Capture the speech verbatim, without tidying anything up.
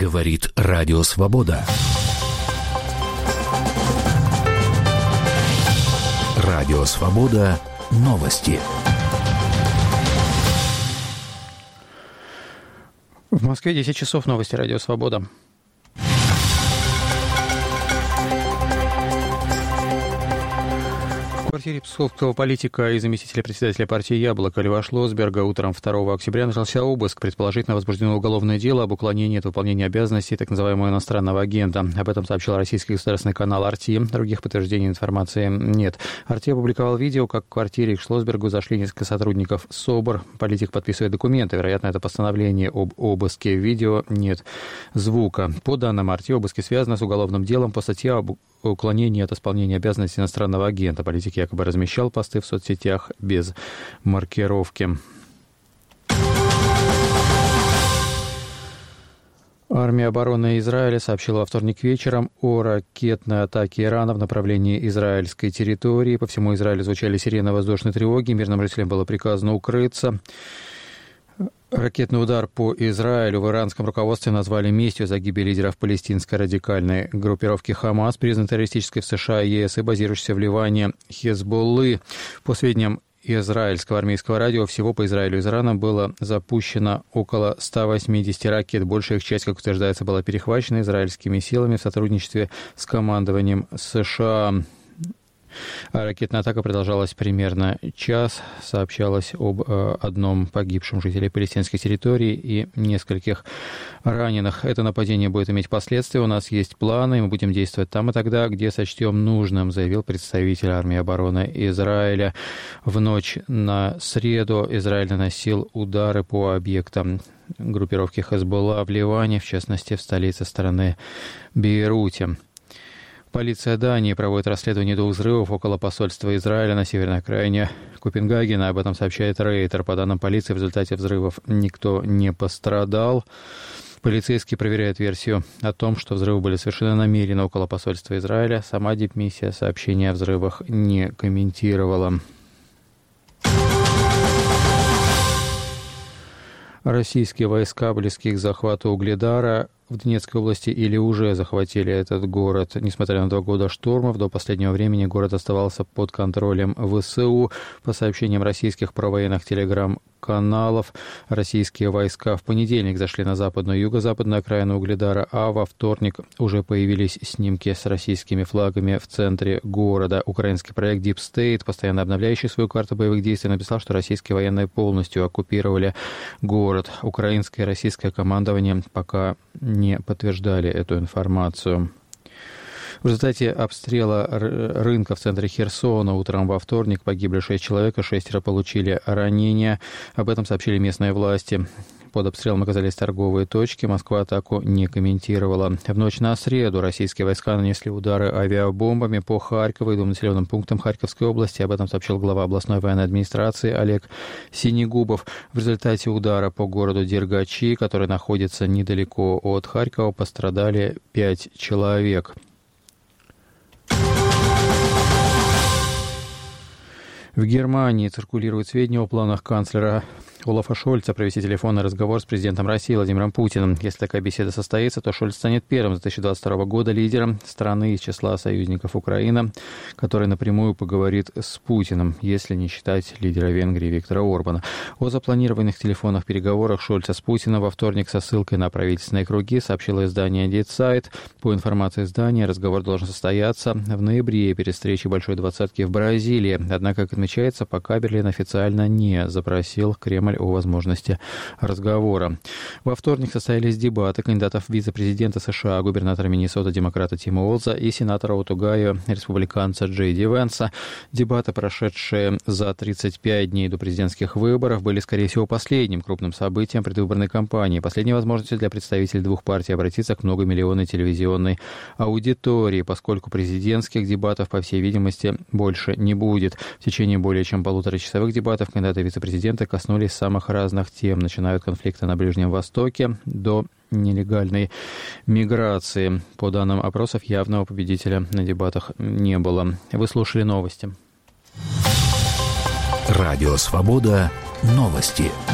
Говорит Радио Свобода. Радио Свобода. Новости. В Москве десять часов. Новости Радио Свобода. В квартире псковского политика и заместителя председателя партии «Яблоко» Льва Шлосберга утром второго октября начался обыск. Предположительно возбуждено уголовное дело об уклонении от выполнения обязанностей так называемого иностранного агента. Об этом сообщил российский государственный канал эр ти. Других подтверждений информации нет. эр ти опубликовал видео, как в квартире к Шлосбергу зашли несколько сотрудников СОБР. Политик подписывает документы. Вероятно, это постановление об обыске. В видео нет звука. По данным эр ти, обыски связаны с уголовным делом по статье об уклонении от исполнения обязанностей иностранного агента. Политик якобы размещал посты в соцсетях без маркировки. Армия обороны Израиля сообщила во вторник вечером о ракетной атаке Ирана в направлении израильской территории. По всему Израилю звучали сирены воздушной тревоги. Мирным жителям было приказано укрыться. Ракетный удар по Израилю в иранском руководстве назвали местью за гибель лидеров палестинской радикальной группировки «Хамас», признанной террористической в США и ЕС и базирующейся в Ливане Хезболлы. По сведениям израильского армейского радио, всего по Израилю из Ирана было запущено около ста восьмидесяти ракет. Большая их часть, как утверждается, была перехвачена израильскими силами в сотрудничестве с командованием США. Ракетная атака продолжалась примерно час. Сообщалось об э, одном погибшем жителе палестинской территории и нескольких раненых. Это нападение будет иметь последствия. У нас есть планы, и мы будем действовать там и тогда, где сочтем нужным, заявил представитель армии обороны Израиля. В ночь на среду Израиль наносил удары по объектам группировки Хезболла в Ливане, в частности, в столице страны Бейруте. Полиция Дании проводит расследование двух взрывов около посольства Израиля на северной окраине Копенгагена. Об этом сообщает Рейтер. По данным полиции, в результате взрывов никто не пострадал. Полицейские проверяют версию о том, что взрывы были совершены намеренно около посольства Израиля. Сама дипмиссия сообщения о взрывах не комментировала. Российские войска, близкие к захвату Угледара, в Донецкой области или уже захватили этот город. Несмотря на два года штурмов, до последнего времени город оставался под контролем ВСУ. По сообщениям российских провоенных телеграм-каналов, российские войска в понедельник зашли на западную и юго-западную окраину Угледара, а во вторник уже появились снимки с российскими флагами в центре города. Украинский проект Deep State, постоянно обновляющий свою карту боевых действий, написал, что российские военные полностью оккупировали город. Украинское и российское командование пока не подтверждали эту информацию. В результате обстрела рынка в центре Херсона утром во вторник погибли шесть человек, и шестеро получили ранения. Об этом сообщили местные власти. Под обстрелом оказались торговые точки. Москва атаку не комментировала. В ночь на среду российские войска нанесли удары авиабомбами по Харькову и двум населенным пунктам Харьковской области. Об этом сообщил глава областной военной администрации Олег Синегубов. В результате удара по городу Дергачи, который находится недалеко от Харькова, пострадали пять человек. В Германии циркулируют сведения о планах канцлера Олафа Шольца провести телефонный разговор с президентом России Владимиром Путиным. Если такая беседа состоится, то Шольц станет первым с две тысячи двадцать второго года лидером страны из числа союзников Украины, который напрямую поговорит с Путиным, если не считать лидера Венгрии Виктора Орбана. О запланированных телефонных переговорах Шольца с Путиным во вторник со ссылкой на правительственные круги сообщило издание Die Zeit. По информации издания, разговор должен состояться в ноябре перед встречей Большой двадцатки в Бразилии. Однако, как отмечается, пока Берлин официально не запросил Кремль о возможности разговора. Во вторник состоялись дебаты кандидатов в вице-президента США, губернатора Миннесоты демократа Тима Уолза и сенатора от Огайо республиканца Джей Ди Венса. Дебаты, прошедшие за тридцать пять дней до президентских выборов, были, скорее всего, последним крупным событием предвыборной кампании, последней возможностью для представителей двух партий обратиться к многомиллионной телевизионной аудитории, поскольку президентских дебатов, по всей видимости, больше не будет. В течение более чем полуторачасовых дебатов кандидаты в вице-президенты коснулись самых разных тем, начиная от конфликта на Ближнем Востоке до нелегальной миграции. По данным опросов, явного победителя на дебатах не было. Вы слушали новости. Радио Свобода. Новости.